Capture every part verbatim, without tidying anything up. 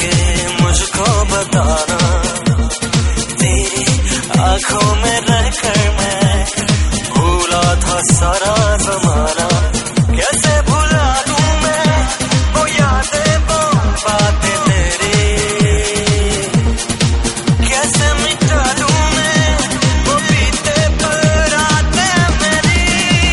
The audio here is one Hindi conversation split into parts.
के मुझको बताना, तेरी आंखों में रहकर मैं भूला था सारा जमाना। कैसे भुला दूं मैं वो यादें, वो बातें तेरी, कैसे मिटा दूं मैं वो बीते पर रातें मेरी।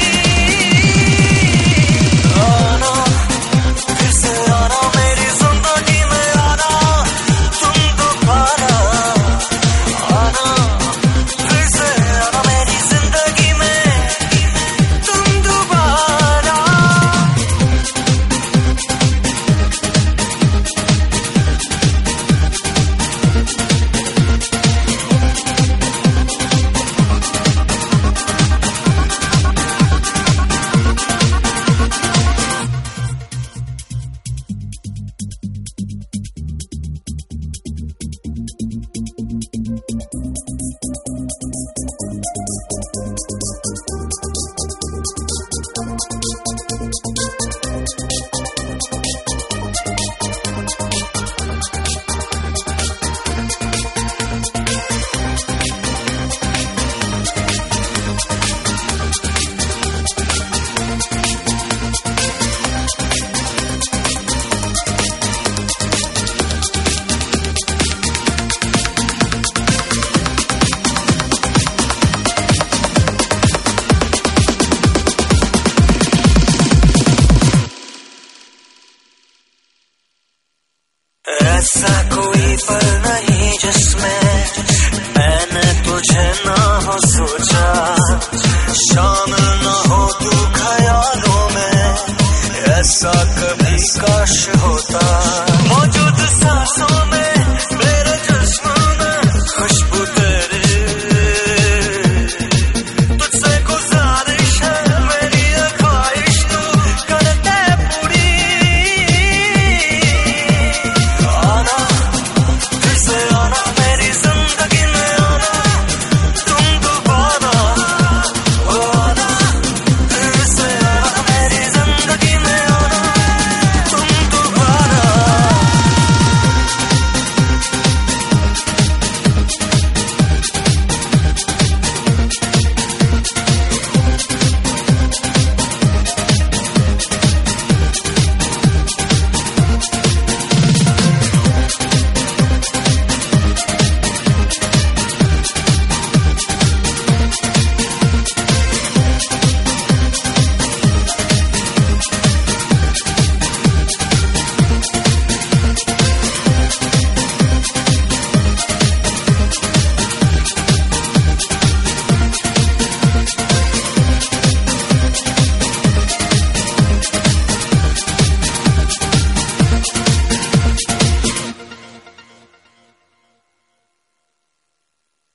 आना फिर से आना मेरी जिंदगी में, आना तुम दोबारा, आना फिर से आना मेरी जिंदगी में तुम दोबारा। ऐसा कोई पल नहीं जिसमें मैंने तुझे ना हो सोचा, शामिल ना हो तू ख्यालों में, ऐसा कभी काश होता। मौजूद सांस